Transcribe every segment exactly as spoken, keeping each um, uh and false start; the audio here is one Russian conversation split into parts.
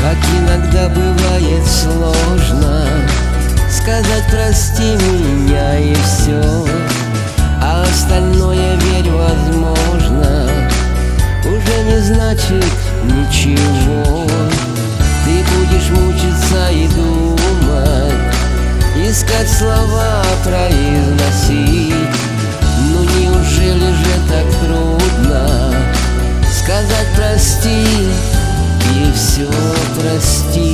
Как иногда бывает сложно сказать прости меня и все, а остальное, верь, возможно, уже не значит ничего. Ты будешь мучиться и думать, искать слова, произносить. Ну неужели же так трудно сказать прости и все простить?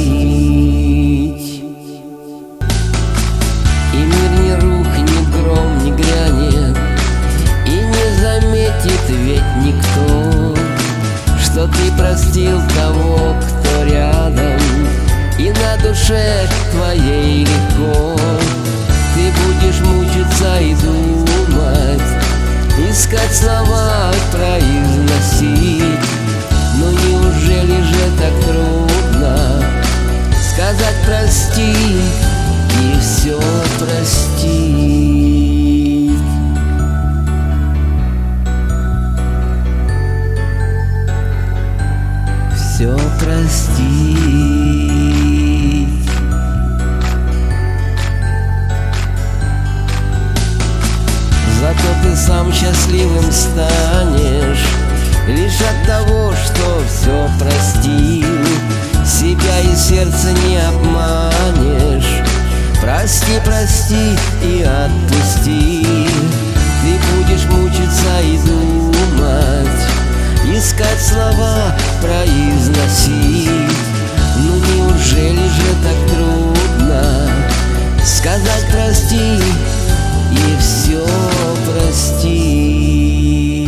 И мир не рухнет, гром не грянет, и не заметит ведь никто, что ты простил того, кто рядом, и на душе твоей легко. Ты будешь мучиться и думать, искать слова, произносить. Но неужели же так трудно сказать прости и все простить? Все простить. Зато ты сам счастливым станешь лишь от того, что все простил. Себя и сердце не обманешь. Прости, прости и отпусти. Ты будешь мучиться и думать, искать слова, произносить. Ну неужели же так трудно сказать прости и все простить?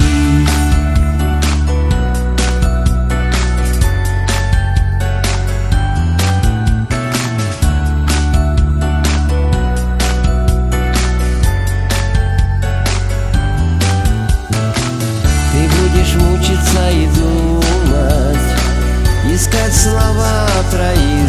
Ты будешь мучиться и думать, искать слова, произносить.